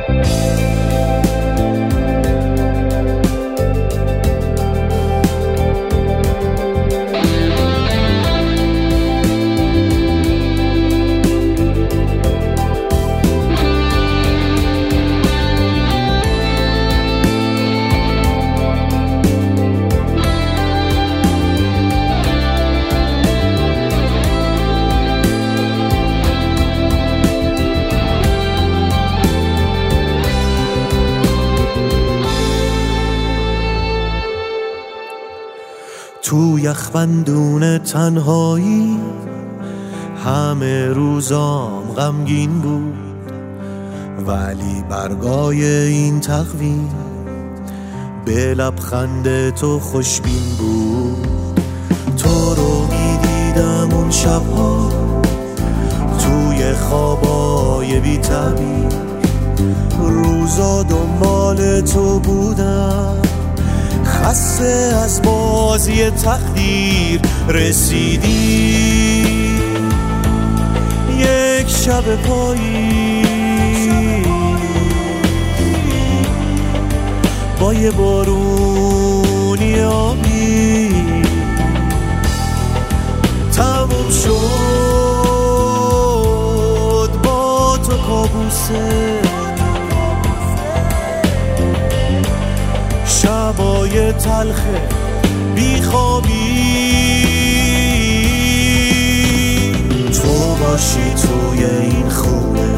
تو یخبندون تنهایی همه روزام غمگین بود، ولی برگای این تقویم به لبخند تو خوشبین بود. تو رو میدیدم اون شبها توی خوابای بی تعبیر، روزا دنبال تو بودم خسته از بازی تقدیر. رسیدی یک شب پایی با یه بارونی آبی، تموم شد با تو کابوسه شبای تلخ بیخوابی. تو باشی توی این خونه،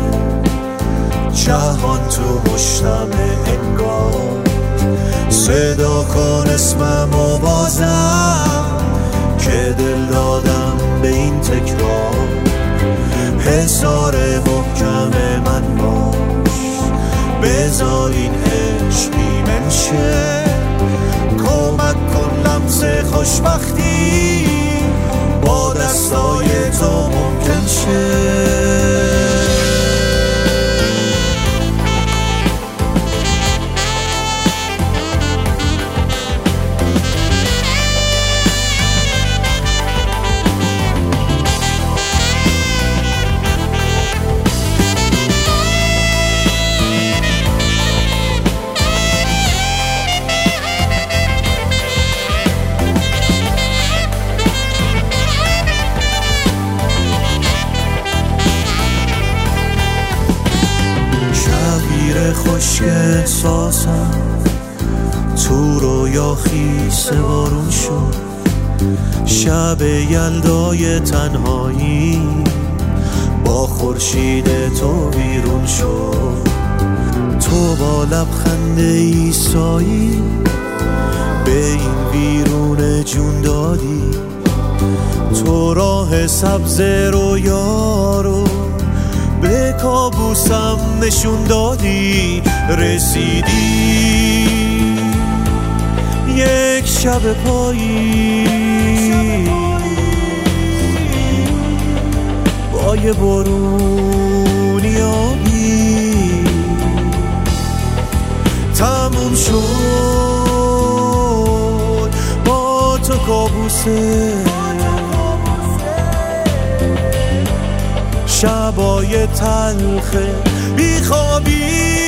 جهان تو مشتمه انگار، صدا کن اسممو بازم که دل دادم به این تکرار. حصار محکم من باش، بذار این عشق ایمن شه، کمک کن لمس خوشبختی با دستای تو ممکن شه. خشک احساسم تو رویا خیس بارون شد، شب یلدای تنهایی با خورشید تو بیرون شد. تو با لبخند ایسایی به این بیرون جون دادی، تو راه سبز رویا رو به کابوسم نشون دادی. رسیدی یک شب پایی با یه بارونی آبی، تموم شد با تو کابوسه شبای تلخ بیخوابی.